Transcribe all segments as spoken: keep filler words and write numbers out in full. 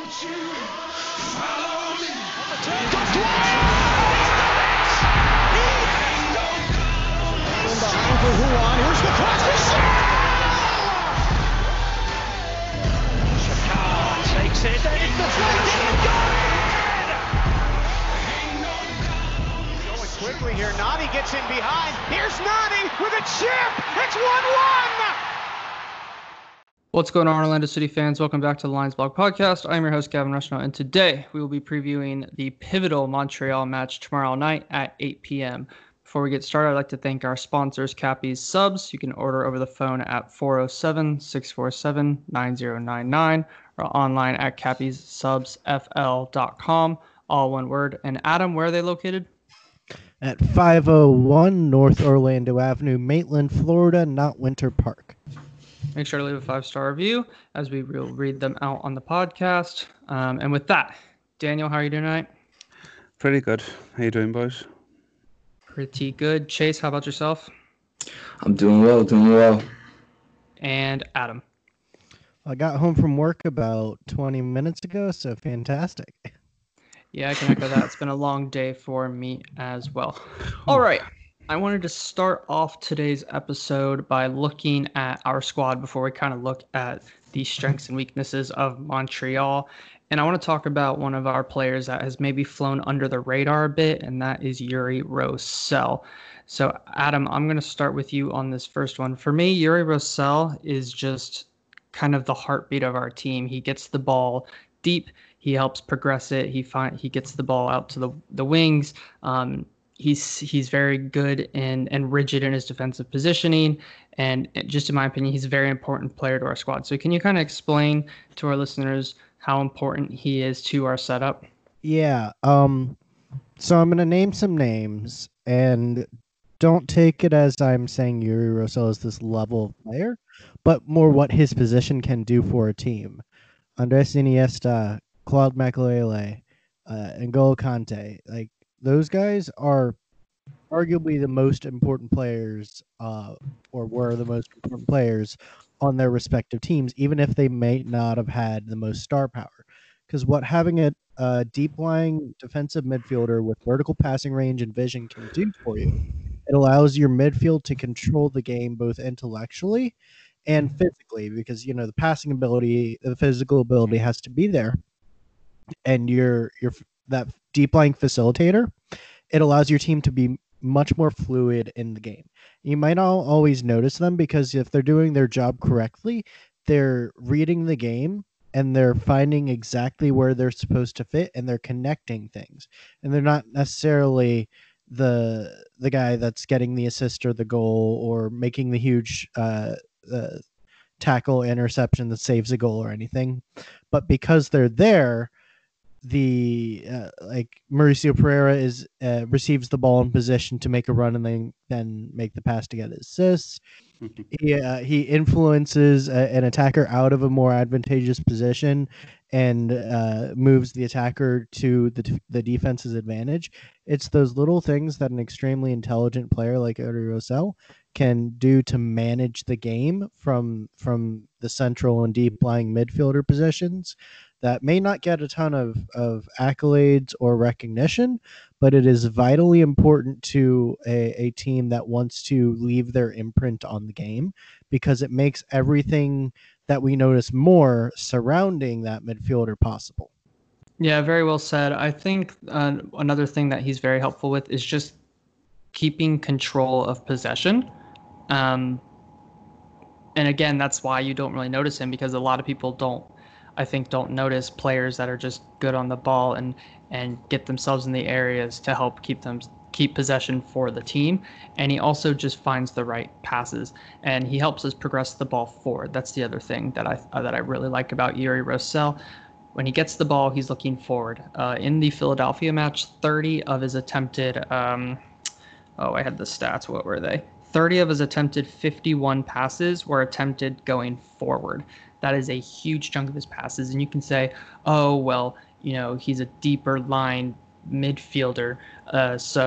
Behind for Huan. Here's the cross for Shakar takes it, and it's the flank and good! Going quickly here. Nani gets in behind. Here's Nani with a chip. It's one one. What's going on, Orlando City fans? Welcome back to the Lions Blog Podcast. I'm your host, Gavin Rushnow, and today we will be previewing the pivotal Montreal match tomorrow night at eight p.m. Before we get started, I'd like to thank our sponsors, Cappy's Subs. You can order over the phone at four oh seven, six four seven, nine oh nine nine or online at cappys subs f l dot com, all one word. And Adam, where are they located? At five oh one North Orlando Avenue, Maitland, Florida, not Winter Park. Make sure to leave a five-star review as we will read them out on the podcast. Um, and with that, Daniel, how are you doing tonight? Pretty good. How you doing, boys? Pretty good. Chase, how about yourself? I'm doing well, doing well. And Adam? I got home from work about twenty minutes ago, so fantastic. Yeah, I can echo that. It's been a long day for me as well. All right. I wanted to start off today's episode by looking at our squad before we kind of look at the strengths and weaknesses of Montreal. And I want to talk about one of our players that has maybe flown under the radar a bit, and that is Yuri Rosell. So, Adam, I'm going to start with you on this first one. For me, Yuri Rosell is just kind of the heartbeat of our team. He gets the ball deep. He helps progress it. He find, he gets the ball out to the, the wings. Um, He's he's very good and, and rigid in his defensive positioning. And just in my opinion, he's a very important player to our squad. So can you kind of explain to our listeners how important he is to our setup? Yeah. Um. So I'm going to name some names, and don't take it as I'm saying Yuri Rosell is this level of player, but more what his position can do for a team. Andres Iniesta, Claude Makelele, uh, N'Golo Kante, like, those guys are arguably the most important players, uh, or were the most important players on their respective teams, even if they may not have had the most star power. Because what having a, a deep-lying defensive midfielder with vertical passing range and vision can do for you, it allows your midfield to control the game both intellectually and physically, because, you know, the passing ability, the physical ability has to be there. And you're you're that deep lying facilitator, it allows your team to be much more fluid in the game. You might not always notice them because if they're doing their job correctly, they're reading the game and they're finding exactly where they're supposed to fit and they're connecting things. And they're not necessarily the the guy that's getting the assist or the goal or making the huge uh, uh, tackle interception that saves a goal or anything. But because they're there, the uh, like Mauricio Pereira is uh, receives the ball in position to make a run and then then make the pass to get assists. he uh, he influences a, an attacker out of a more advantageous position and uh, moves the attacker to the the defense's advantage. It's those little things that an extremely intelligent player like Yuri Rosell can do to manage the game from from the central and deep lying midfielder positions that may not get a ton of, of accolades or recognition, but it is vitally important to a, a team that wants to leave their imprint on the game because it makes everything that we notice more surrounding that midfielder possible. Yeah, very well said. I think uh, another thing that he's very helpful with is just keeping control of possession. Um, and again, that's why you don't really notice him, because a lot of people don't, I think, don't notice players that are just good on the ball and and get themselves in the areas to help keep them keep possession for the team. And he also just finds the right passes and he helps us progress the ball forward. That's the other thing that I uh, that I really like about Yuri Rosell. When he gets the ball, he's looking forward. Uh, in the Philadelphia match, thirty of his attempted um, oh, I had the stats. What were they? thirty of his attempted fifty-one passes were attempted going forward. That is a huge chunk of his passes. And you can say, oh, well, you know, he's a deeper line midfielder. Uh, so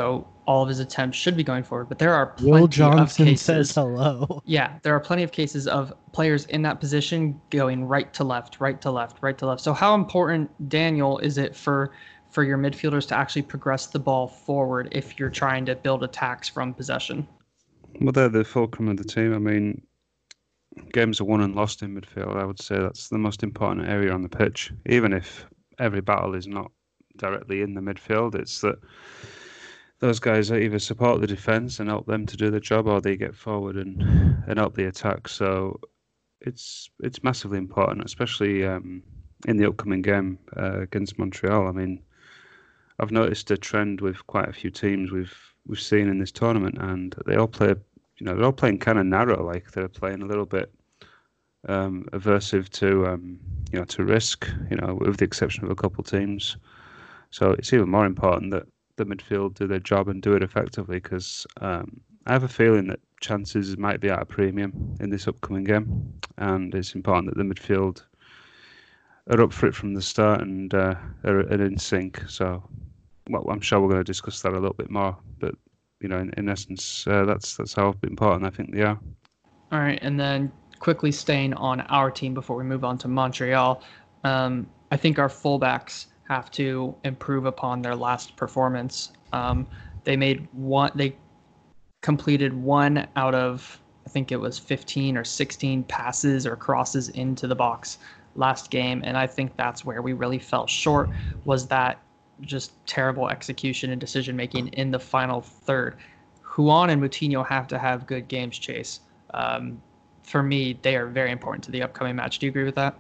all of his attempts should be going forward, but there are plenty Will of Johnson cases. says hello. Yeah, there are plenty of cases of players in that position going right to left, right to left, right to left. So how important, Daniel, is it for for your midfielders to actually progress the ball forward if you're trying to build attacks from possession? Well, they're the fulcrum of the team. I mean, games are won and lost in midfield. I would say that's the most important area on the pitch. Even if every battle is not directly in the midfield, it's that those guys either support the defence and help them to do the job, or they get forward and, and help the attack. So it's it's massively important, especially um, in the upcoming game uh, against Montreal. I mean, I've noticed a trend with quite a few teams we've we've seen in this tournament, and they all play, you know, they're all playing kind of narrow, like they're playing a little bit um, aversive to um, you know to risk, you know, with the exception of a couple teams. So it's even more important that the midfield do their job and do it effectively, because um, I have a feeling that chances might be at a premium in this upcoming game, and it's important that the midfield are up for it from the start and uh, are, are in sync. So, well, I'm sure we're going to discuss that a little bit more, but you know, in, in essence, uh, that's that's how important I think they are. All right, and then quickly staying on our team before we move on to Montreal, um, I think our fullbacks have to improve upon their last performance. Um, they made one, they completed one out of, I think it was fifteen or sixteen passes or crosses into the box last game. And I think that's where we really fell short, was that just terrible execution and decision-making in the final third. Juan and Moutinho have to have good games, Chase. Um, for me, they are very important to the upcoming match. Do you agree with that?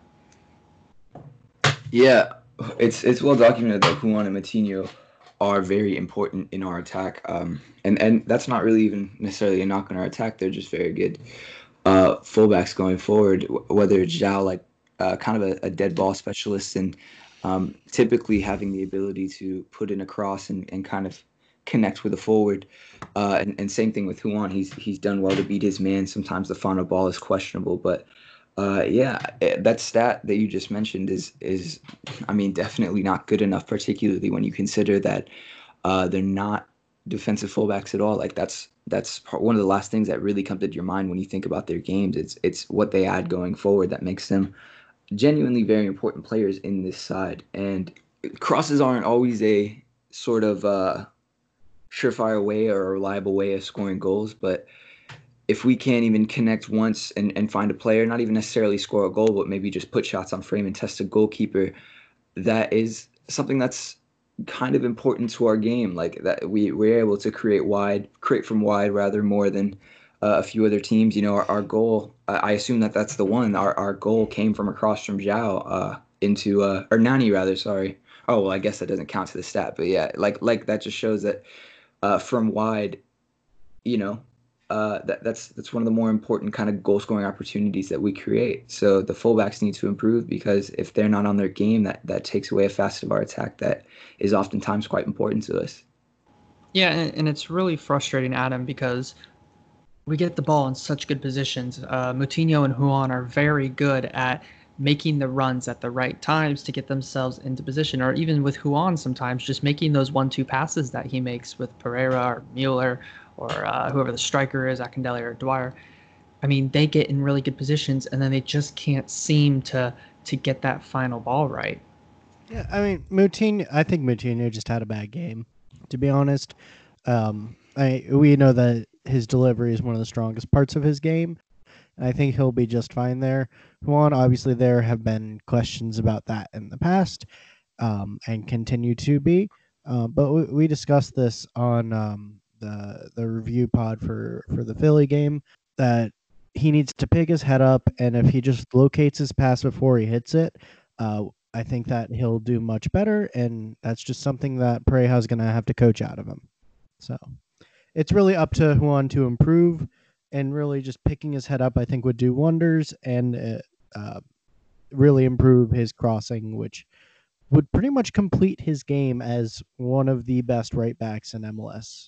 Yeah, it's it's well documented that Juan and Moutinho are very important in our attack. Um, and, and that's not really even necessarily a knock on our attack. They're just very good uh, fullbacks going forward, whether it's Zhao, like uh, kind of a, a dead ball specialist, and um, typically having the ability to put in a cross and, and kind of connect with a forward. Uh, and, and same thing with Juan. He's he's done well to beat his man. Sometimes the final ball is questionable, but uh, yeah, that stat that you just mentioned is is, I mean, definitely not good enough, particularly when you consider that uh, they're not defensive fullbacks at all. Like that's that's part, one of the last things that really comes to your mind when you think about their games. It's it's what they add going forward that makes them genuinely very important players in this side. And crosses aren't always a sort of uh, surefire way or a reliable way of scoring goals, but if we can't even connect once and, and find a player, not even necessarily score a goal, but maybe just put shots on frame and test a goalkeeper, that is something that's kind of important to our game. Like that we, we're able to create wide, create from wide rather more than uh, a few other teams. You know, our, our goal, uh, I assume that that's the one. Our our goal came from across from Zhao uh, into, uh, or Nani rather, sorry. Oh, well, I guess that doesn't count to the stat. But yeah, like like that just shows that uh, from wide, you know, Uh, that, that's that's one of the more important kind of goal scoring opportunities that we create. So the fullbacks need to improve, because if they're not on their game, that, that takes away a facet of our attack that is oftentimes quite important to us. Yeah, and, and it's really frustrating, Adam, because we get the ball in such good positions. Uh, Moutinho and Juan are very good at making the runs at the right times to get themselves into position, or even with Juan sometimes just making those one-two passes that he makes with Pereira or Mueller or uh, whoever the striker is, Akindele or Dwyer. I mean, they get in really good positions, and then they just can't seem to to get that final ball right. Yeah, I mean, Moutinho, I think Moutinho just had a bad game, to be honest. Um, I we know that his delivery is one of the strongest parts of his game, and I think he'll be just fine there. Juan, obviously, there have been questions about that in the past, um, and continue to be. Uh, but we, we discussed this on um, the the review pod for, for the Philly game, that he needs to pick his head up, and if he just locates his pass before he hits it, uh, I think that he'll do much better, and that's just something that Pareja's going to have to coach out of him. So it's really up to Juan to improve, and really just picking his head up, I think, would do wonders, and uh, uh, really improve his crossing, which would pretty much complete his game as one of the best right backs in M L S.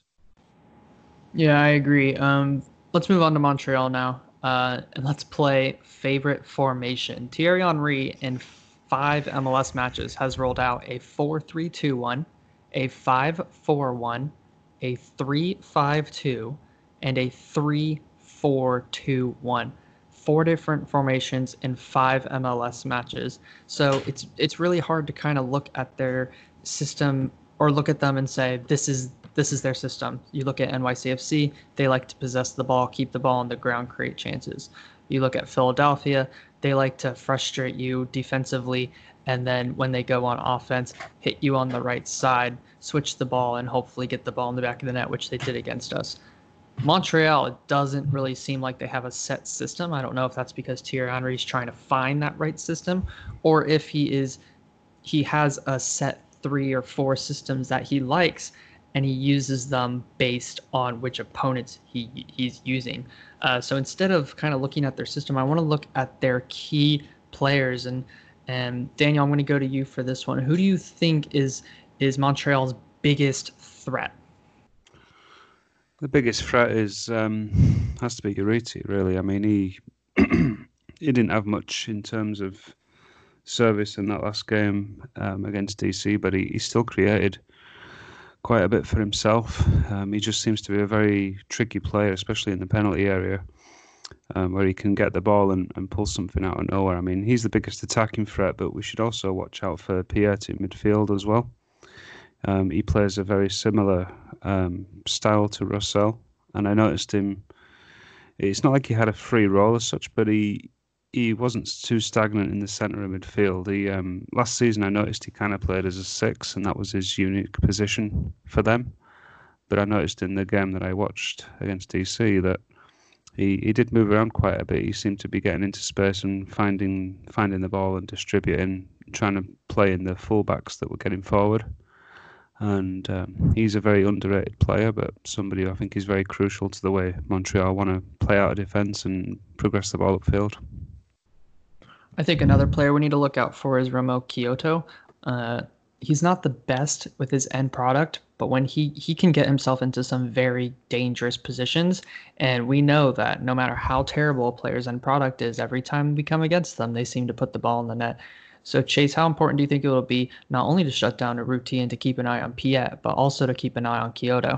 Yeah, I agree. Um, let's move on to Montreal now, uh, and let's play favorite formation. Thierry Henry in five M L S matches has rolled out a four three two one, a five four one, a three five two and a three four two one. Four different formations in five M L S matches. So it's it's really hard to kind of look at their system or look at them and say this is this is their system. You look at N Y C F C, they like to possess the ball, keep the ball on the ground, create chances. You look at Philadelphia, they like to frustrate you defensively, and then when they go on offense, hit you on the right side, switch the ball, and hopefully get the ball in the back of the net, which they did against us. Montreal, it doesn't really seem like they have a set system. I don't know if that's because Thierry Henry is trying to find that right system, or if he is he has a set three or four systems that he likes, and he uses them based on which opponents he he's using. Uh, so instead of kind of looking at their system, I want to look at their key players. And and Daniel, I'm going to go to you for this one. Who do you think is is Montreal's biggest threat? The biggest threat is um, has to be Urruti, really. I mean, he he didn't have much in terms of service in that last game um, against D C, but he, he still created quite a bit for himself. Um, he just seems to be a very tricky player, especially in the penalty area, um, where he can get the ball and, and pull something out of nowhere. I mean, he's the biggest attacking threat, but we should also watch out for Piet in midfield as well. Um, he plays a very similar um, style to Russell, and I noticed him. It's not like he had a free role as such, but he he wasn't too stagnant in the centre of midfield. He um, last season I noticed he kind of played as a six, and that was his unique position for them. But I noticed in the game that I watched against D C that he, he did move around quite a bit. He seemed to be getting into space and finding finding the ball and distributing, trying to play in the fullbacks that were getting forward. And um, he's a very underrated player, but somebody I think is very crucial to the way Montreal want to play out of defence and progress the ball upfield. I think another player we need to look out for is Romo Kyoto. Uh, he's not the best with his end product, but when he, he can get himself into some very dangerous positions, and we know that no matter how terrible a player's end product is, every time we come against them, they seem to put the ball in the net. So, Chase, how important do you think it will be not only to shut down Urruti and to keep an eye on Piet, but also to keep an eye on Kyoto?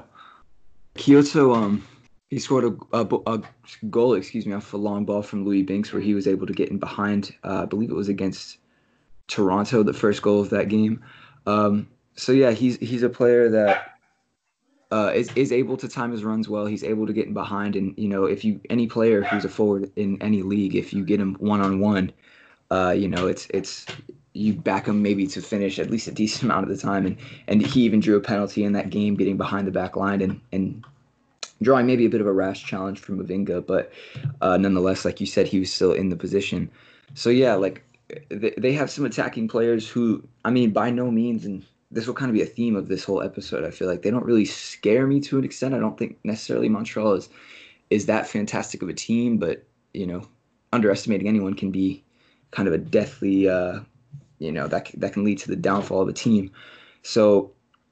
Kyoto, um, he scored a, a, a goal, excuse me, off a long ball from Louis Binks, where he was able to get in behind. Uh, I believe it was against Toronto, the first goal of that game. Um, so yeah, he's he's a player that uh, is is able to time his runs well. He's able to get in behind, and you know, if you any player who's a forward in any league, if you get him one on one. Uh, you know, it's it's you back him maybe to finish at least a decent amount of the time, and, and he even drew a penalty in that game, getting behind the back line and, and drawing maybe a bit of a rash challenge from Mavinga, but uh, nonetheless, like you said, he was still in the position. So yeah, like they, they have some attacking players who, I mean, by no means, and this will kind of be a theme of this whole episode. I feel like they don't really scare me to an extent. I don't think necessarily Montreal is is that fantastic of a team, but you know, underestimating anyone can be kind of a deathly, uh, you know, that that can lead to the downfall of a team. So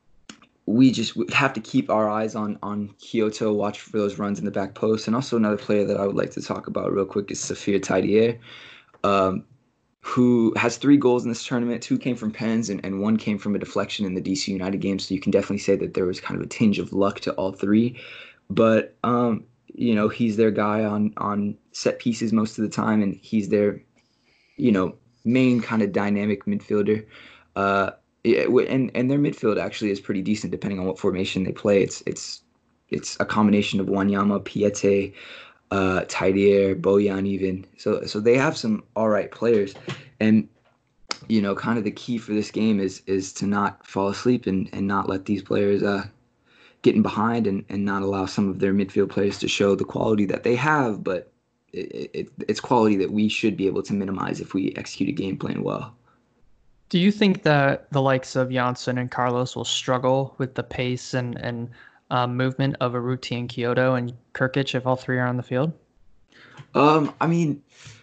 we just have to keep our eyes on on Kyoto, watch for those runs in the back post. And also another player that I would like to talk about real quick is Saphir Tadier, um, who has three goals in this tournament. Two came from pens and, and one came from a deflection in the D C United game. So you can definitely say that there was kind of a tinge of luck to all three. But, um, you know, he's their guy on, on set pieces most of the time, and he's their you know, main kind of dynamic midfielder. Uh, and and their midfield actually is pretty decent depending on what formation they play. It's it's it's a combination of Wanyama, Piete, uh, Tadier, Bojan even. So so they have some all right players. And, you know, kind of the key for this game is is to not fall asleep and, and not let these players uh, get in behind and, and not allow some of their midfield players to show the quality that they have, but It, it, it's quality that we should be able to minimize if we execute a game plan well. Do you think that the likes of Janssen and Carlos will struggle with the pace and, and um, movement of Urruti and Kyoto and Kirkic if all three are on the field? Um, I mean,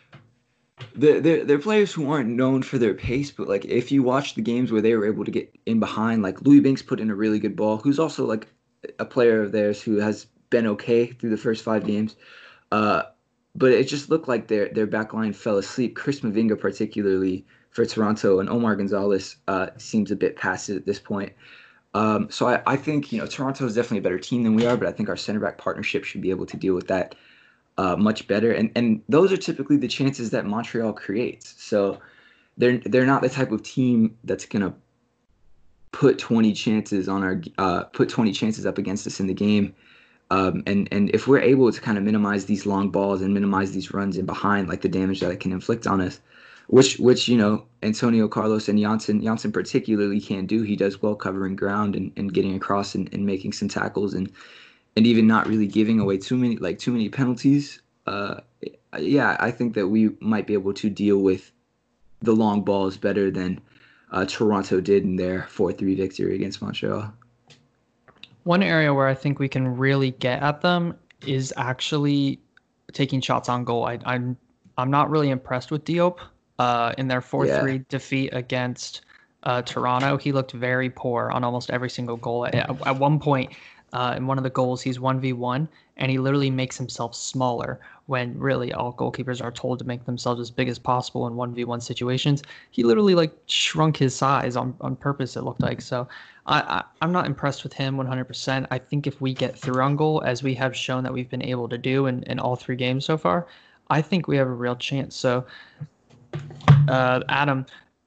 they're, they're, they're players who aren't known for their pace, but like if you watch the games where they were able to get in behind, like Louis Binks put in a really good ball, who's also like a player of theirs who has been okay through the first five games. Uh, But it just looked like their their back line fell asleep. Chris Mavinga, particularly for Toronto, and Omar Gonzalez uh, seems a bit passive at this point. Um, so I, I think, you know, Toronto is definitely a better team than we are, but I think our center back partnership should be able to deal with that uh, much better. And and those are typically the chances that Montreal creates. So they're they're not the type of team that's gonna put twenty chances on our uh, put twenty chances up against us in the game. Um, and and if we're able to kind of minimize these long balls and minimize these runs in behind, like the damage that it can inflict on us, which which you know Antonio Carlos and Janssen Janssen particularly can do. He does well covering ground and, and getting across and, and making some tackles and and even not really giving away too many like too many penalties. Uh, yeah, I think that we might be able to deal with the long balls better than uh, Toronto did in their four three victory against Montreal. One area where I think we can really get at them is actually taking shots on goal. I, I'm I'm not really impressed with Diop uh, in their four three yeah. defeat against uh, Toronto. He looked very poor on almost every single goal. At, at one point, uh, in one of the goals, he's one v one, and he literally makes himself smaller when really all goalkeepers are told to make themselves as big as possible in one v one situations. He literally like shrunk his size on, on purpose, it looked like. So I, I, I'm not impressed with him one hundred percent. I think if we get through on goal, as we have shown that we've been able to do in, in all three games so far, I think we have a real chance. So, uh, Adam,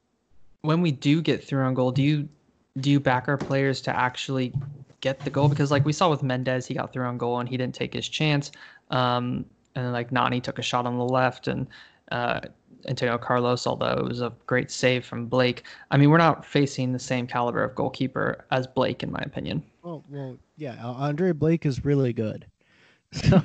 when we do get through on goal, do you do you back our players to actually get the goal? Because like we saw with Mendez, he got through on goal and he didn't take his chance. Um, and then like Nani took a shot on the left, and uh, Antonio Carlos, although it was a great save from Blake. I mean, we're not facing the same caliber of goalkeeper as Blake, in my opinion. Well, well, yeah, Andre Blake is really good. So,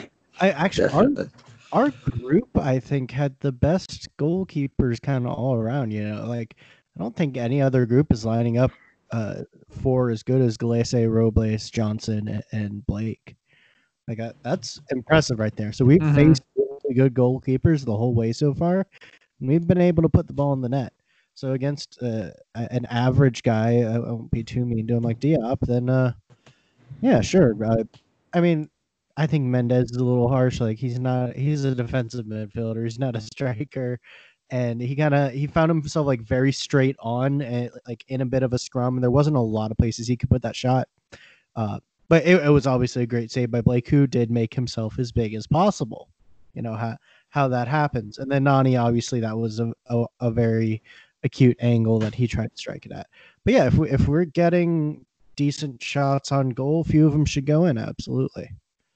I actually our, our group, I think, had the best goalkeepers kind of all around. You know, like I don't think any other group is lining up uh, for as good as Galese, Robles, Johnson, and, and Blake. Like uh, that's impressive right there. So we've mm-hmm. faced really good goalkeepers the whole way so far, and we've been able to put the ball in the net. So against uh, an average guy, I won't be too mean to him like Diop, then uh, yeah, sure. Uh, I mean, I think Mendez is a little harsh. Like he's not, he's a defensive midfielder. He's not a striker, and he kind of he found himself like very straight on and like in a bit of a scrum. And there wasn't a lot of places he could put that shot. Uh, But it, it was obviously a great save by Blake, who did make himself as big as possible. You know how how that happens. And then Nani, obviously, that was a, a, a very acute angle that he tried to strike it at. But yeah, if we if we're getting decent shots on goal, a few of them should go in. Absolutely.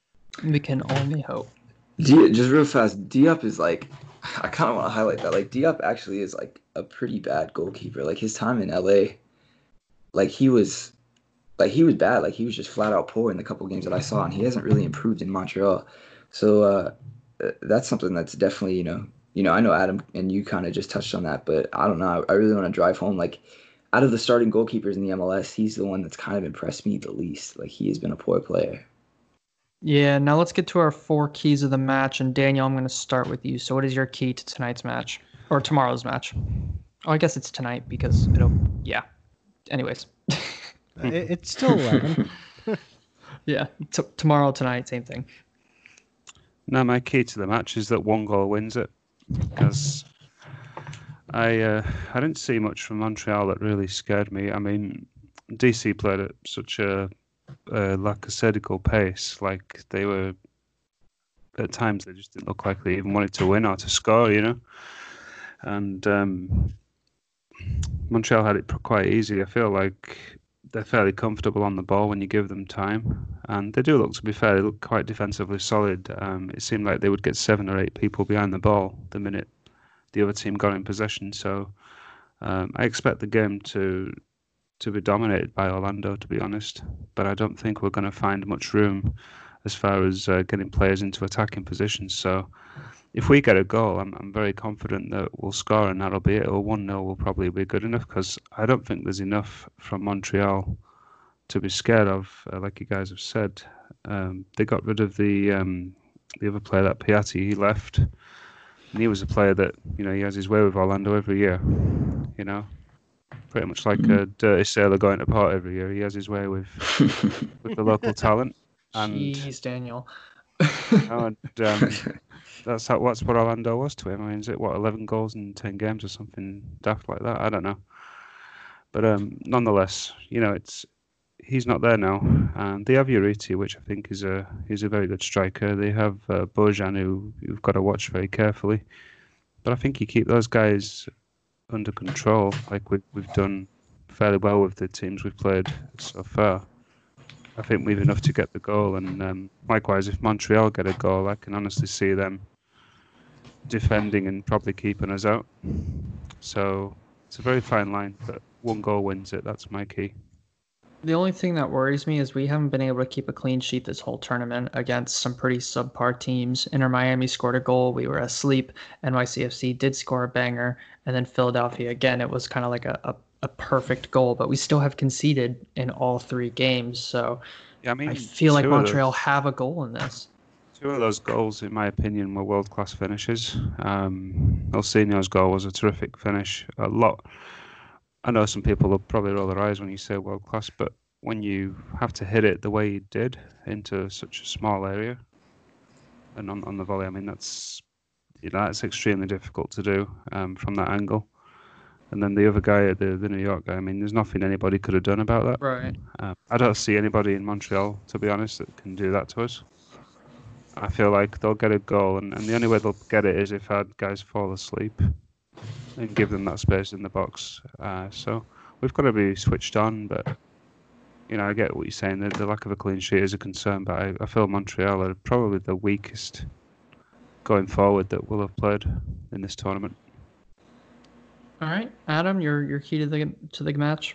We can only hope. Diop, just real fast, Diop is like, I kind of want to highlight that. Like Diop actually is like a pretty bad goalkeeper. Like his time in L A, like he was. Like he was bad, like he was just flat out poor in the couple games that I saw, and he hasn't really improved in Montreal. So uh, that's something that's definitely, you know, you know, I know Adam and you kind of just touched on that, but I don't know. I really want to drive home, like out of the starting goalkeepers in the M L S, he's the one that's kind of impressed me the least. Like he has been a poor player. Yeah. Now let's get to our four keys of the match, and Daniel, I'm going to start with you. So what is your key to tonight's match or tomorrow's match? Oh, I guess it's tonight because it'll. Yeah. Anyways. It's still eleven. Yeah, T- tomorrow, tonight, same thing. No, my key to the match is that one goal wins it, because I uh, I didn't see much from Montreal that really scared me. I mean, D C played at such a, a lackadaisical pace, like they were at times they just didn't look like they even wanted to win or to score, you know. And um, Montreal had it quite easy. I feel like they're fairly comfortable on the ball when you give them time, and they do look, to be fair, they look quite defensively solid. Um, it seemed like they would get seven or eight people behind the ball the minute the other team got in possession. So um, I expect the game to to be dominated by Orlando, to be honest. But I don't think we're going to find much room as far as uh, getting players into attacking positions. So if we get a goal, I'm I'm very confident that we'll score, and that'll be it. Or one nil will probably be good enough, because I don't think there's enough from Montreal to be scared of. Uh, like you guys have said, um, they got rid of the um, the other player, that Piatti. He left, and he was a player that, you know, he has his way with Orlando every year. You know, pretty much like a dirty sailor going to port every year. He has his way with with the local talent. And, Jeez, Daniel. you know, and, um, That's how, what's what Orlando was to him. I mean, is it what eleven goals in ten games or something daft like that? I don't know. But um, nonetheless, you know, it's he's not there now. And they have Uriti, which I think is a is a very good striker. They have uh, Bojan, who you've got to watch very carefully. But I think you keep those guys under control, like we've we've done fairly well with the teams we've played so far. I think we've enough to get the goal, and um, likewise, if Montreal get a goal, I can honestly see them defending and probably keeping us out. So it's a very fine line, but one goal wins it. That's my key. The only thing that worries me is we haven't been able to keep a clean sheet this whole tournament against some pretty subpar teams. Inter Miami scored a goal. We were asleep. N Y C F C did score a banger. And then Philadelphia, again, it was kind of like a, a, a perfect goal, but we still have conceded in all three games. So yeah, I mean, I feel like two of Montreal those- have a goal in this. Two of those goals, in my opinion, were world-class finishes. Um, Ilsinho's goal was a terrific finish. A lot. I know some people will probably roll their eyes when you say world-class, but when you have to hit it the way he did into such a small area, and on, on the volley, I mean, that's you know, that's extremely difficult to do um, from that angle. And then the other guy, the the New York guy, I mean, there's nothing anybody could have done about that. Right. Uh, I don't see anybody in Montreal, to be honest, that can do that to us. I feel like they'll get a goal, and, and the only way they'll get it is if our guys fall asleep and give them that space in the box. Uh, so we've got to be switched on, but you know, I get what you're saying. The, the lack of a clean sheet is a concern, but I, I feel Montreal are probably the weakest going forward that will have played in this tournament. All right, Adam, your your key to the to the match.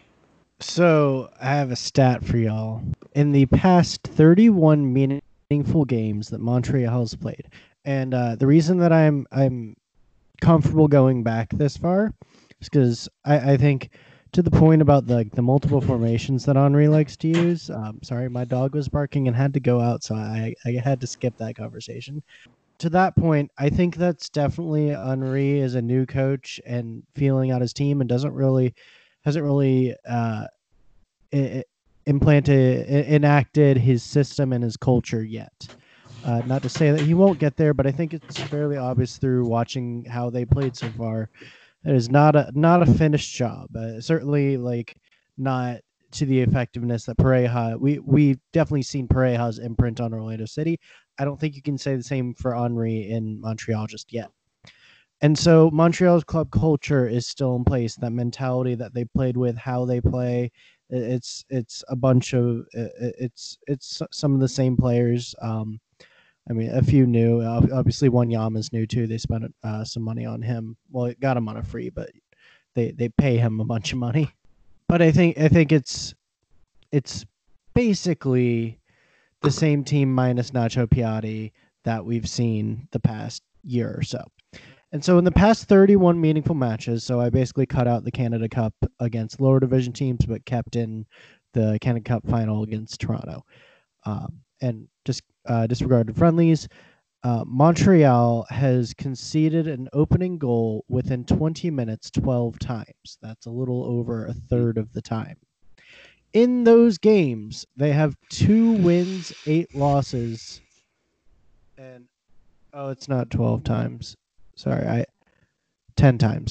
So I have a stat for y'all. In the past thirty-one meaningful games that Montreal has played, and uh, the reason that I'm I'm comfortable going back this far is because I, I think to the point about the the multiple formations that Henri likes to use. Um, sorry, my dog was barking and had to go out, so I I had to skip that conversation. To that point, I think that's definitely Henri as a new coach and feeling out his team and doesn't really hasn't really uh, I- implanted I- enacted his system and his culture yet. Uh, not to say that he won't get there, but I think it's fairly obvious through watching how they played so far. It is not a not a finished job. Uh, certainly, like not to the effectiveness that Pareja. We we definitely seen Pareja's imprint on Orlando City. I don't think you can say the same for Henri in Montreal just yet. And so Montreal's club culture is still in place. That mentality that they played with, how they play, it's it's a bunch of it's it's some of the same players. Um, I mean, a few new. Obviously, Wanyama's new too. They spent uh, some money on him. Well, it got him on a free, but they they pay him a bunch of money. But I think I think it's it's basically the same team minus Nacho Piatti that we've seen the past year or so. And so in the past thirty-one meaningful matches, so I basically cut out the Canada Cup against lower division teams, but kept in the Canada Cup final against Toronto. Um, and just uh, disregarded friendlies. Uh, Montreal has conceded an opening goal within twenty minutes twelve times. That's a little over a third of the time. In those games, they have two wins, eight losses, and oh, it's not twelve times. Sorry, I ten times.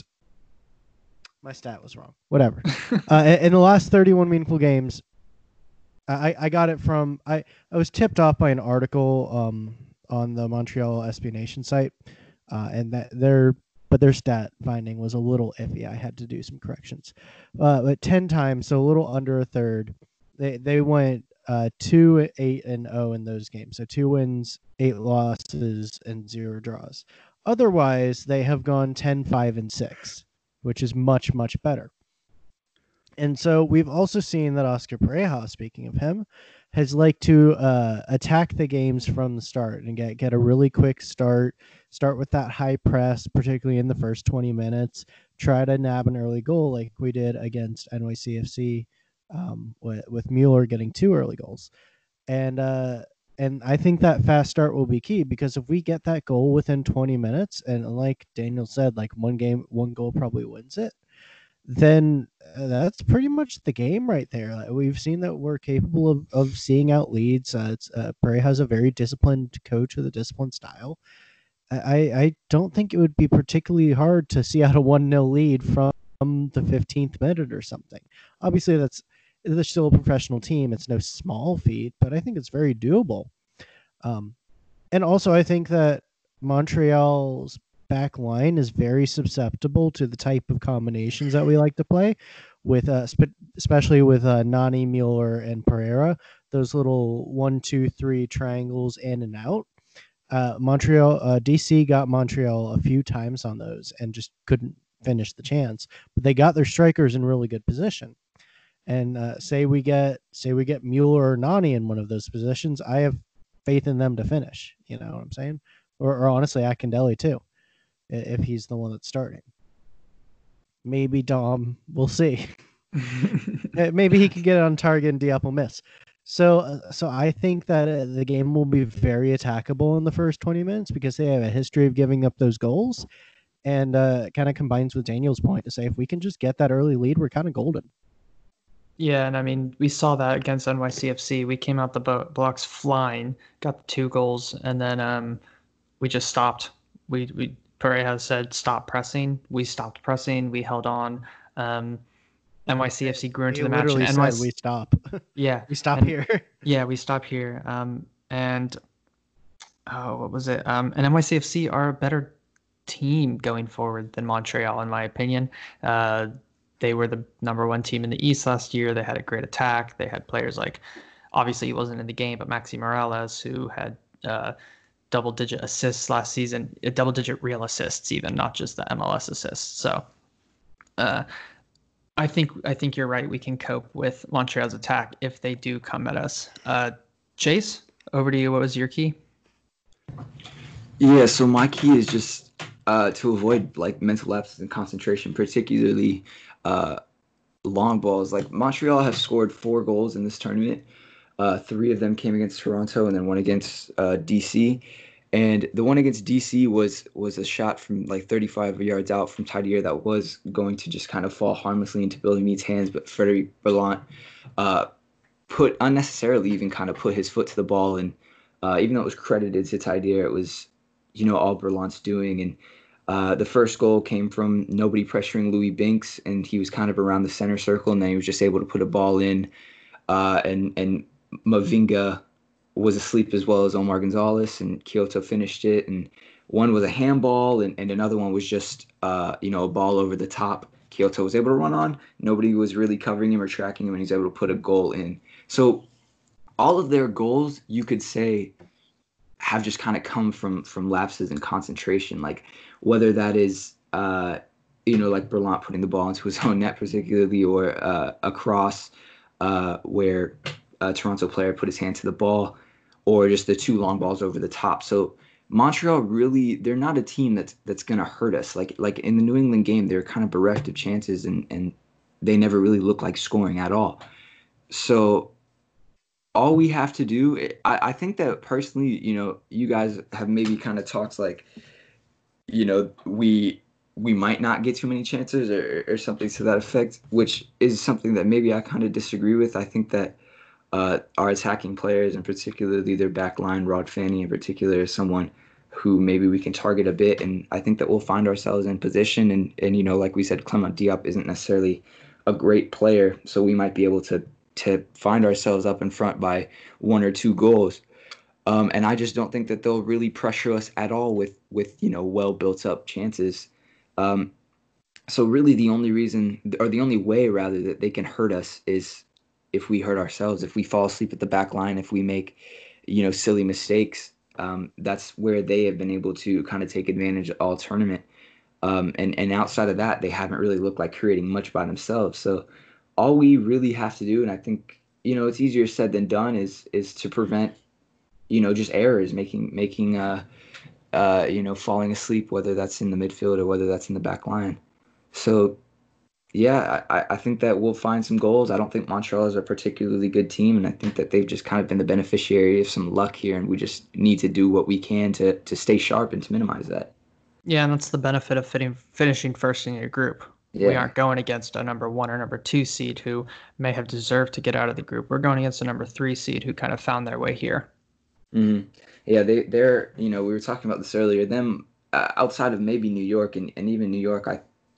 My stat was wrong. Whatever. uh, in the last thirty-one meaningful games, I, I got it from I, I was tipped off by an article um on the Montreal S B Nation site, uh, and that their but their stat finding was a little iffy. I had to do some corrections. Uh, but ten times, so a little under a third. They they went uh, two, eight, and zero in those games. So two wins, eight losses, and zero draws. Otherwise, they have gone ten, five, and six, which is much much better. And so we've also seen that Oscar Pareja, speaking of him, has liked to uh, attack the games from the start and get, get a really quick start, start with that high press, particularly in the first twenty minutes, try to nab an early goal like we did against N Y C F C um, with, with Mueller getting two early goals. And uh, and I think that fast start will be key because if we get that goal within twenty minutes, and like Daniel said, like one game, one goal probably wins it, then uh, that's pretty much the game right there. Like, we've seen that we're capable of, of seeing out leads. Uh, it's, uh, Pareja has a very disciplined coach with a disciplined style. I, I don't think it would be particularly hard to see out a one nil lead from the fifteenth minute or something. Obviously, that's they're still a professional team. It's no small feat, but I think it's very doable. Um, and also, I think that Montreal's back line is very susceptible to the type of combinations that we like to play, with uh, spe- especially with uh, Nani, Mueller, and Pereira. Those little one, two, three triangles in and out. Uh, Montreal, uh, D C got Montreal a few times on those and just couldn't finish the chance. But they got their strikers in really good position. And uh, say we get say we get Mueller or Nani in one of those positions, I have faith in them to finish. You know what I'm saying? Or, or honestly, Akindele too, if he's the one that's starting. Maybe Dom. We'll see. Maybe he can get it on target and Diop will miss. So, uh, so I think that uh, the game will be very attackable in the first twenty minutes because they have a history of giving up those goals, and uh, kind of combines with Daniel's point to say if we can just get that early lead, we're kind of golden. Yeah, and I mean, we saw that against N Y C F C. We came out the bo- blocks flying, got the two goals, and then um, we just stopped. We we Pereira said stop pressing. We stopped pressing. We held on. Um, N Y C F C grew into He the match. literally And said N Y C- we stop. yeah, we stop and- here. yeah, we stop here. Um, and oh, what was it? Um, and N Y C F C are a better team going forward than Montreal, in my opinion. Uh, they were the number one team in the East last year. They had a great attack. They had players like, obviously he wasn't in the game, but Maxi Morales, who had uh, double-digit assists last season, uh, double-digit real assists even, not just the M L S assists. So uh, I think I think you're right. We can cope with Montreal's attack if they do come at us. Uh, Chase, over to you. What was your key? Yeah, so my key is just uh, to avoid like mental lapses and concentration, particularly uh, long balls. Like Montreal has scored four goals in this tournament. Uh, three of them came against Toronto, and then one against uh, D C. And the one against D C was was a shot from like thirty-five yards out from Tidier that was going to just kind of fall harmlessly into Billy Mead's hands, but Frederic Berlant uh, put unnecessarily even kind of put his foot to the ball, and uh, even though it was credited to Tidier, it was, you know, all Berlant's doing. And uh, the first goal came from nobody pressuring Louis Binks, and he was kind of around the center circle, and then he was just able to put a ball in, uh, and and Mavinga was asleep as well as Omar Gonzalez, and Kyoto finished it. And one was a handball, and, and another one was just, uh, you know, a ball over the top. Kyoto was able to run on. Nobody was really covering him or tracking him, and he's able to put a goal in. So all of their goals, you could say, have just kind of come from from lapses in concentration. Like whether that is, uh, you know, like Berlant putting the ball into his own net particularly, or uh, a cross uh, where a Toronto player put his hand to the ball, or just the two long balls over the top. So Montreal really, they're not a team that's that's going to hurt us. Like like in the New England game, they're kind of bereft of chances, and, and they never really look like scoring at all. So all we have to do, I, I think that personally, you know, you guys have maybe kind of talked like, you know, we we might not get too many chances or, or something to that effect, which is something that maybe I kind of disagree with. I think that uh, our attacking players, and particularly their back line, Rod Fanny in particular, is someone who maybe we can target a bit. And I think that we'll find ourselves in position. And, and you know, like we said, Clement Diop isn't necessarily a great player, so we might be able to to find ourselves up in front by one or two goals. Um, and I just don't think that they'll really pressure us at all with, with you know, well built up chances. Um, so really the only reason, or the only way rather, that they can hurt us is if we hurt ourselves, if we fall asleep at the back line, if we make, you know, silly mistakes. Um, that's where they have been able to kind of take advantage all tournament. Um, and, and outside of that, they haven't really looked like creating much by themselves. So all we really have to do, and I think, you know, it's easier said than done, is is to prevent, you know, just errors, making, making uh, uh, you know, falling asleep, whether that's in the midfield or whether that's in the back line. So, yeah, I, I think that we'll find some goals. I don't think Montreal is a particularly good team, and I think that they've just kind of been the beneficiary of some luck here, and we just need to do what we can to to stay sharp and to minimize that. Yeah, and that's the benefit of fitting, finishing first in your group. Yeah. We aren't going against a number one or number two seed who may have deserved to get out of the group. We're going against a number three seed who kind of found their way here. Mm-hmm. Yeah, they, they're, you know, we were talking about this earlier. Them, uh, outside of maybe New York, and, and even New York, I think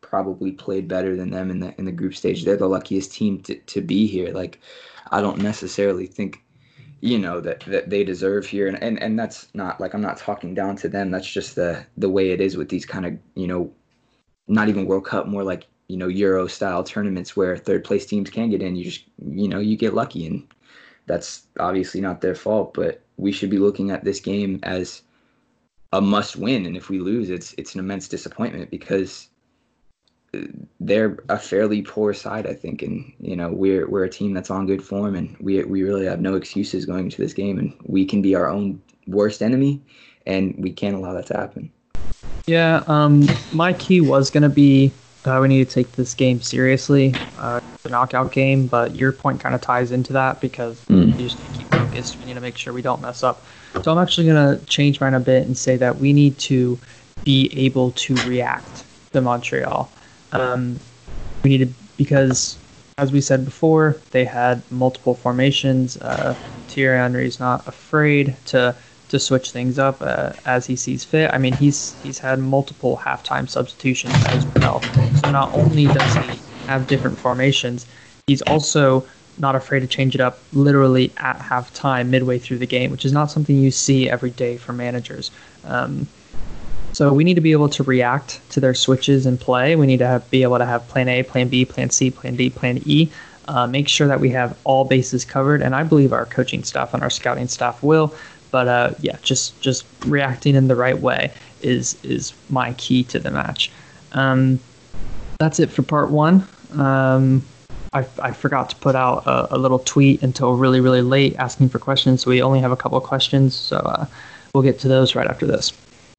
probably played better than them in the in the group stage. They're the luckiest team to, to be here. Like, I don't necessarily think, you know, that, that they deserve here. And, and, and that's not, like, I'm not talking down to them. That's just the, the way it is with these kind of, you know, not even World Cup, more like, you know, Euro style tournaments where third place teams can get in. You just, you know, you get lucky, and that's obviously not their fault, but we should be looking at this game as a must win. And if we lose, it's, it's an immense disappointment because they're a fairly poor side, I think. And, you know, we're, we're a team that's on good form, and we, we really have no excuses going into this game, and we can be our own worst enemy, and we can't allow that to happen. Yeah. Um, my key was going to be, Uh, we need to take this game seriously, uh, the knockout game, but your point kind of ties into that because Mm. you just need to keep focused. We need to make sure we don't mess up. So I'm actually going to change mine a bit and say that we need to be able to react to Montreal. Um, we need to, because as we said before, they had multiple formations. Uh, Thierry Henry's not afraid to to switch things up uh, as he sees fit. I mean, he's he's had multiple halftime substitutions as well. So not only does he have different formations, he's also not afraid to change it up literally at halftime, midway through the game, which is not something you see every day from managers. Um, so we need to be able to react to their switches and play. We need to have, be able to have plan A, plan B, plan C, plan D, plan E. Uh, make sure that we have all bases covered, and I believe our coaching staff and our scouting staff will. But uh, yeah, just just reacting in the right way is is my key to the match. Um, that's it for part one. Um, I, I forgot to put out a, a little tweet until really, really late asking for questions. So we only have a couple of questions. So uh, we'll get to those right after this.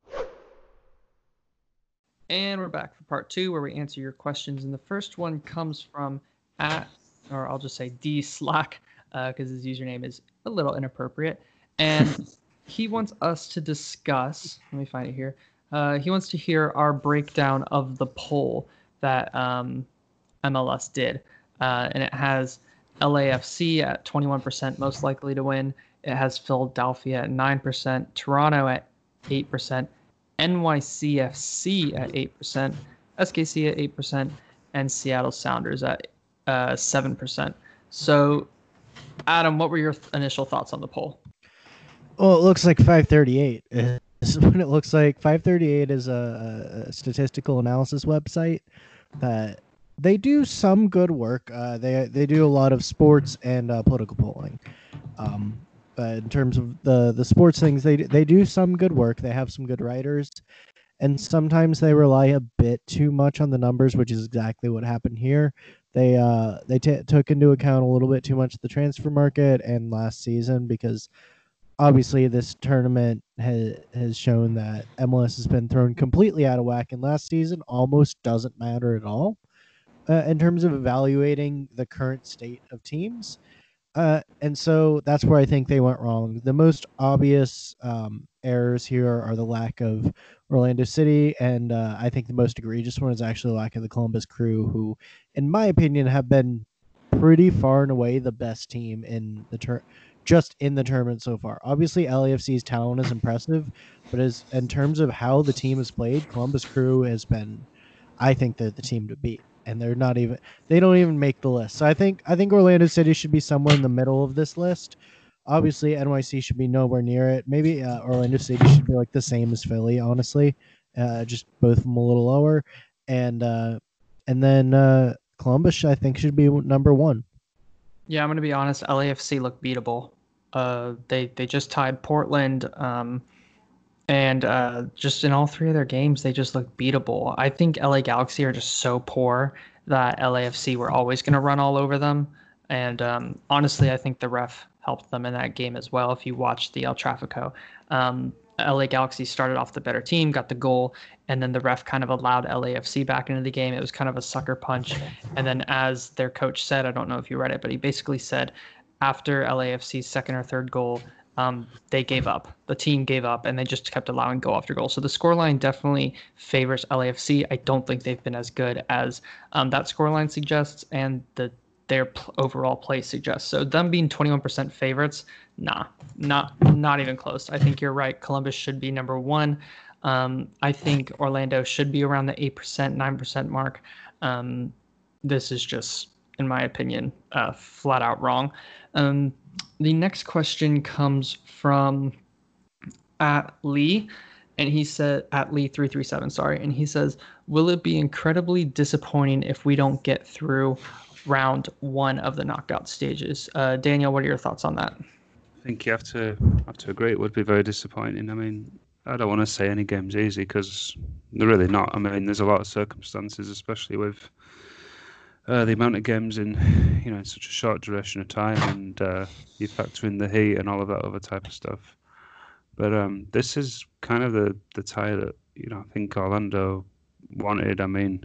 And we're back for part two, where we answer your questions. And the first one comes from at, or I'll just say D Slack, because uh, his username is a little inappropriate. And he wants us to discuss, let me find it here. Uh, he wants to hear our breakdown of the poll that um, M L S did. Uh, and it has L A F C at twenty-one percent most likely to win. It has Philadelphia at nine percent, Toronto at eight percent, N Y C F C at eight percent, S K C at eight percent, and Seattle Sounders at uh, seven percent. So, Adam, what were your th- initial thoughts on the poll? Well, it looks like five thirty-eight is what it looks like. five thirty-eight is a, a statistical analysis website that they do some good work. Uh, they they do a lot of sports and uh, political polling. Um, but in terms of the, the sports things, they they do some good work. They have some good writers, and sometimes they rely a bit too much on the numbers, which is exactly what happened here. They uh they t- took into account a little bit too much the transfer market and last season, because obviously this tournament has has shown that M L S has been thrown completely out of whack, and last season almost doesn't matter at all uh, in terms of evaluating the current state of teams. Uh, and so that's where I think they went wrong. The most obvious um, errors here are the lack of Orlando City, and uh, I think the most egregious one is actually the lack of the Columbus Crew, who, in my opinion, have been pretty far and away the best team in the tur- just in the tournament so far. Obviously, L A F C's talent is impressive, but as in terms of how the team has played, Columbus Crew has been, I think, they're the team to beat, and they're not even they don't even make the list. So I think I think Orlando City should be somewhere in the middle of this list. Obviously, N Y C should be nowhere near it. Maybe uh, Orlando City should be like the same as Philly, honestly, uh, just both of them a little lower, and uh, and then uh, Columbus I think should be number one. Yeah, I'm going to be honest. L A F C looked beatable. Uh, they they just tied Portland, um, and uh, just in all three of their games, they just looked beatable. I think L A Galaxy are just so poor that L A F C were always going to run all over them. And um, honestly, I think the ref helped them in that game as well. If you watch the El Trafico, um, L A Galaxy started off the better team, got the goal, and then the ref kind of allowed L A F C back into the game. It was kind of a sucker punch. And then as their coach said, I don't know if you read it, but he basically said after L A F C's second or third goal, um, they gave up. The team gave up, and they just kept allowing goal after goal. So the scoreline definitely favors L A F C. I don't think they've been as good as um, that scoreline suggests, and the their p- overall play suggests. So them being twenty-one percent favorites, nah, not not even close. I think you're right. Columbus should be number one. Um, I think Orlando should be around the eight percent, nine percent mark. Um, this is just, in my opinion, uh, flat out wrong. Um, the next question comes from at Lee, and he said at Lee three three seven, sorry, and he says, "Will it be incredibly disappointing if we don't get through round one of the knockout stages?" Uh, Daniel, what are your thoughts on that? I think you have to have to agree. It would be very disappointing. I mean, I don't want to say any game's easy because they're really not. I mean, there's a lot of circumstances, especially with uh, the amount of games in, you know, in such a short duration of time, and uh, you factor in the heat and all of that other type of stuff. But um, this is kind of the the tie that, you know, I think Orlando wanted. I mean,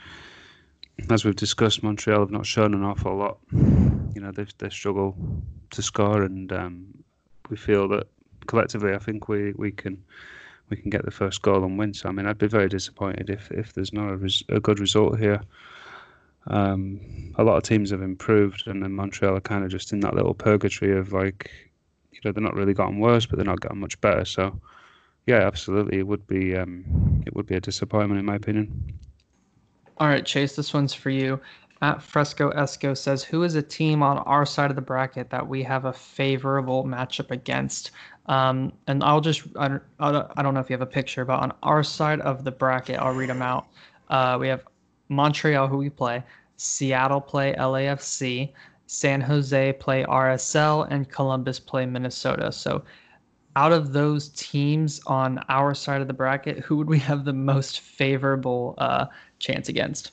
as we've discussed, Montreal have not shown an awful lot. You know, they they struggle to score, and um, we feel that collectively, I think we, we can we can get the first goal and win. So I mean, I'd be very disappointed if, if there's not a, res- a good result here. Um, a lot of teams have improved, and then Montreal are kind of just in that little purgatory of, like, you know, they're not really gotten worse, but they're not gotten much better. So yeah, absolutely, it would be um, it would be a disappointment in my opinion. All right, Chase, this one's for you. At Fresco Esco says, "Who is a team on our side of the bracket that we have a favorable matchup against?" Um, and I'll just, I don't, I don't know if you have a picture, but on our side of the bracket, I'll read them out. Uh, we have Montreal, who we play, Seattle play L A F C, San Jose play R S L, and Columbus play Minnesota. So out of those teams on our side of the bracket, who would we have the most favorable uh, chance against?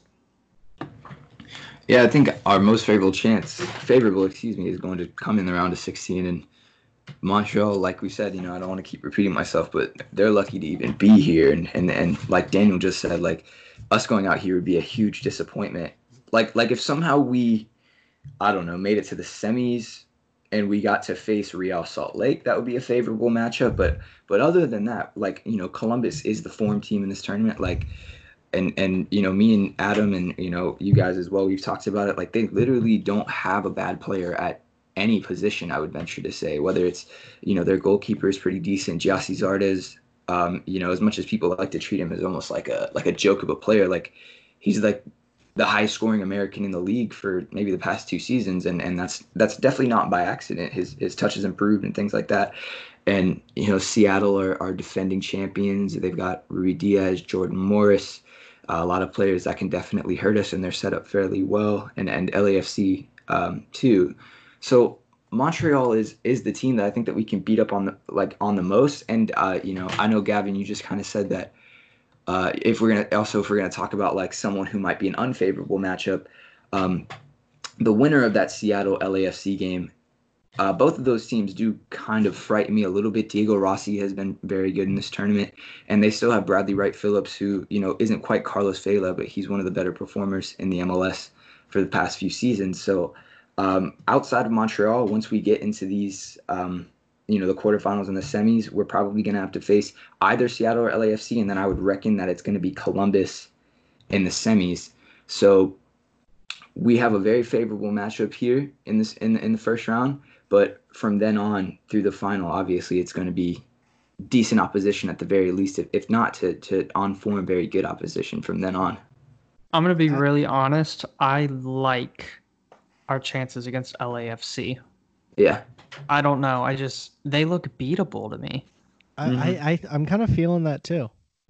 Yeah, I think our most favorable chance, favorable, excuse me, is going to come in the round of sixteen. And Montreal, like we said, you know, I don't want to keep repeating myself, but they're lucky to even be here. And and, and like Daniel just said, like, us going out here would be a huge disappointment. Like like if somehow we, I don't know, made it to the semis and we got to face Real Salt Lake, that would be a favorable matchup. But but other than that, like, you know, Columbus is the form team in this tournament. Like, and and you know, me and Adam and, you know, you guys as well, we've talked about it. Like, they literally don't have a bad player at any position, I would venture to say. Whether it's, you know, their goalkeeper is pretty decent, Gyasi Zardes. Um, you know, as much as people like to treat him as almost like a like a joke of a player, like, he's like the highest scoring American in the league for maybe the past two seasons, and and that's that's definitely not by accident. His his touch has improved and things like that. And, you know, Seattle are, are defending champions. They've got Rui Diaz, Jordan Morris, uh, a lot of players that can definitely hurt us, and they're set up fairly well. And and L A F C um, too. So Montreal is is the team that I think that we can beat up on the like on the most. And uh, you know, I know, Gavin, you just kind of said that uh, if we're gonna also if we're gonna talk about like someone who might be an unfavorable matchup, um, the winner of that Seattle L A F C game, uh, both of those teams do kind of frighten me a little bit. Diego Rossi has been very good in this tournament, and they still have Bradley Wright Phillips, who, you know, isn't quite Carlos Vela, but he's one of the better performers in the M L S for the past few seasons. So um, outside of Montreal, once we get into these, um, you know, the quarterfinals and the semis, we're probably going to have to face either Seattle or L A F C, and then I would reckon that it's going to be Columbus in the semis. So we have a very favorable matchup here in this in in the first round, but from then on through the final, obviously it's going to be decent opposition at the very least, if, if not to to on form very good opposition from then on. I'm going to be really honest. I like our chances against L A F C. Yeah. I don't know. I just, they look beatable to me. I, Mhm. I, I I'm kind of feeling that too.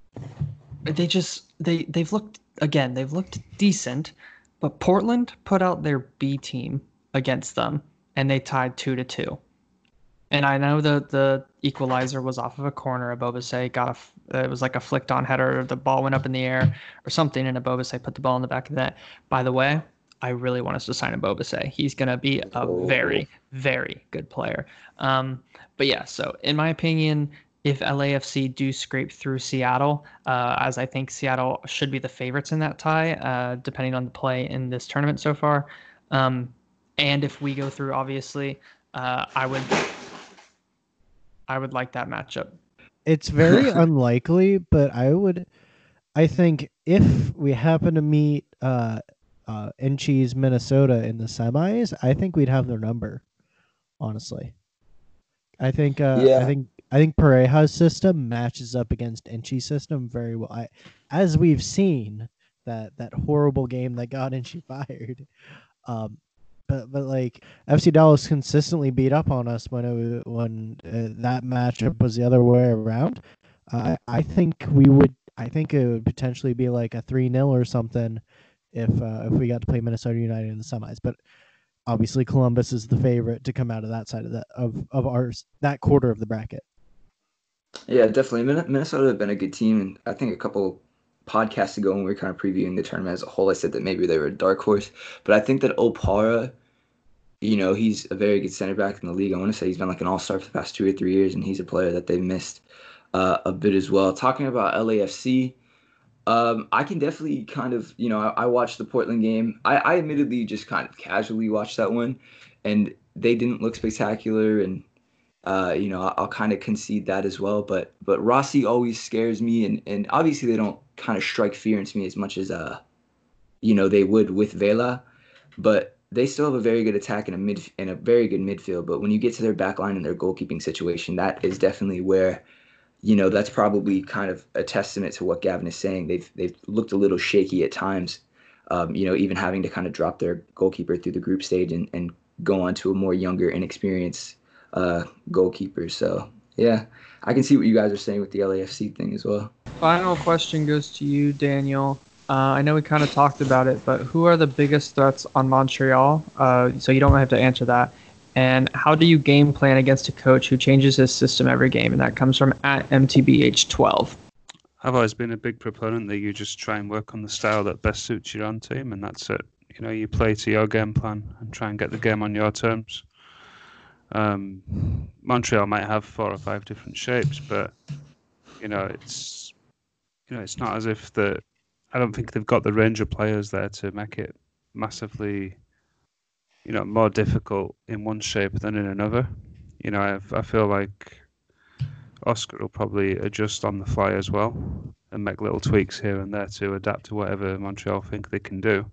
They just, they, they've looked, again, they've looked decent, but Portland put out their B team against them, and they tied two to two. And I know the the equalizer was off of a corner. Abobase got a, it was like a flicked on header. The ball went up in the air or something, and Abobase put the ball in the back of the net. By the way, I really want us to sign Abobase. He's going to be a Oh. very, very good player. Um, but yeah, so in my opinion, if L A F C do scrape through Seattle, uh, as I think Seattle should be the favorites in that tie, uh, depending on the play in this tournament so far, um, and if we go through, obviously, uh, I would. I would like that matchup. It's very unlikely, but I would. I think if we happen to meet uh, uh, Inchi's Minnesota in the semis, I think we'd have their number. Honestly, I think. Uh, I Yeah. think. I think Pareja's system matches up against Inchy's system very well. I, as we've seen that that horrible game that got Inchy fired. Um, but but like F C Dallas consistently beat up on us when it when uh, that matchup was the other way around. Uh, I I think we would. I think it would potentially be like a three nil or something if uh, if we got to play Minnesota United in the semis. But obviously Columbus is the favorite to come out of that side of the of of ours that quarter of the bracket. Yeah, definitely. Min- Minnesota have been a good team, and I think a couple podcasts ago when we were kind of previewing the tournament as a whole, I said that maybe they were a dark horse. But I think that Opara, you know, he's a very good center back in the league. I want to say he's been like an all-star for the past two or three years, and he's a player that they've missed uh, a bit as well. Talking about L A F C, um, I can definitely kind of, you know, I, I watched the Portland game. I, I admittedly just kind of casually watched that one, and they didn't look spectacular, and Uh, you know, I'll, I'll kind of concede that as well. But but Rossi always scares me, and, and obviously they don't kind of strike fear into me as much as uh, you know, they would with Vela. But they still have a very good attack and a mid and a very good midfield. But when you get to their back line and their goalkeeping situation, that is definitely where, you know, that's probably kind of a testament to what Gavin is saying. They've they've looked a little shaky at times. Um, you know, even having to kind of drop their goalkeeper through the group stage and, and go on to a more younger, inexperienced uh goalkeeper. So yeah, I can see what you guys are saying with the L A F C thing as well. Final question goes to you, Daniel. Uh, I know we kind of talked about it, but who are the biggest threats on Montreal? Uh, so you don't have to answer that. And how do you game plan against a coach who changes his system every game? And that comes from at M T B H twelve. I've always been a big proponent that you just try and work on the style that best suits your own team, and that's it. You know, you play to your game plan and try and get the game on your terms. Um, Montreal might have four or five different shapes, but you know it's you know it's not as if the I don't think they've got the range of players there to make it massively, you know, more difficult in one shape than in another. You know, I I feel like Oscar will probably adjust on the fly as well and make little tweaks here and there to adapt to whatever Montreal think they can do.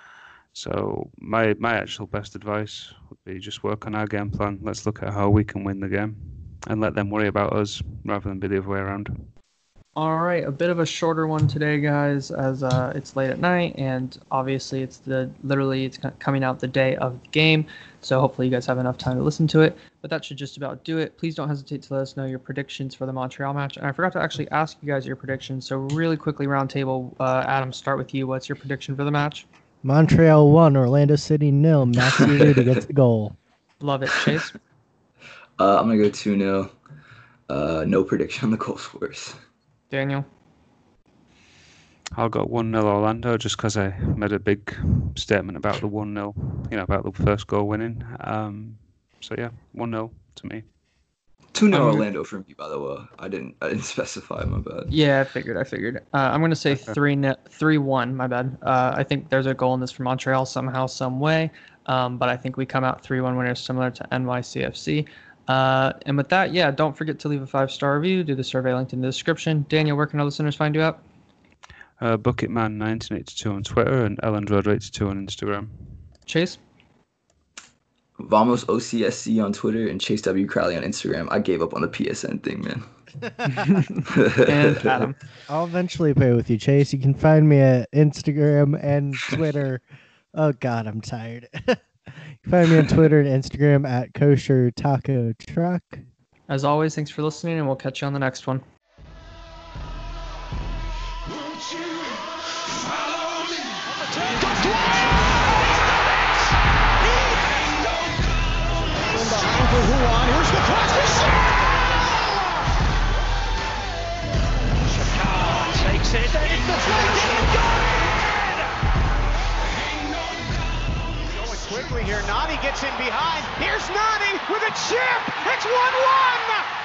So my my actual best advice would be just work on our game plan. Let's look at how we can win the game and let them worry about us rather than be the other way around. All right, a bit of a shorter one today, guys, as uh, it's late at night, and obviously it's the literally it's coming out the day of the game. So hopefully you guys have enough time to listen to it. But that should just about do it. Please don't hesitate to let us know your predictions for the Montreal match. And I forgot to actually ask you guys your predictions. So really quickly, round table. Uh, Adam, start with you. What's your prediction for the match? Montreal one, Orlando City nil. Matthew Rudy gets the goal. Love it. Chase? Uh, I'm going to go two nil. Uh, no prediction on the goal scorers. Daniel? I'll go one nil Orlando just because I made a big statement about the one nil, you know, about the first goal winning. Um, so, yeah, one nil to me. two nil I'm- Orlando for me, by the way. I didn't I didn't specify, my bad. Yeah, I figured. I figured. Uh, I'm going to say Okay. three ne- three one. My bad. Uh, I think there's a goal in this for Montreal somehow, some way. Um, but I think we come out three one winners, similar to N Y C F C. Uh, and with that, yeah, don't forget to leave a five-star review. Do the survey linked in the description. Daniel, where can our listeners find you at? Uh, Bucketman nineteen eighty-two on Twitter and Ellendroder eighty-two on Instagram. Chase? Vamos O C S C on Twitter and Chase W. Crowley on Instagram. I gave up on the P S N thing, man. And Adam? I'll eventually play with you, Chase. You can find me at Instagram and Twitter. Oh God, I'm tired. You can find me on Twitter and Instagram at Kosher Taco Truck. As always, thanks for listening, and we'll catch you on the next one. Behind for Huan. Here's the cross for Shakar takes it. And it's the flick and Going quickly here. Nani gets in behind. Here's Nani with a chip. It's one one.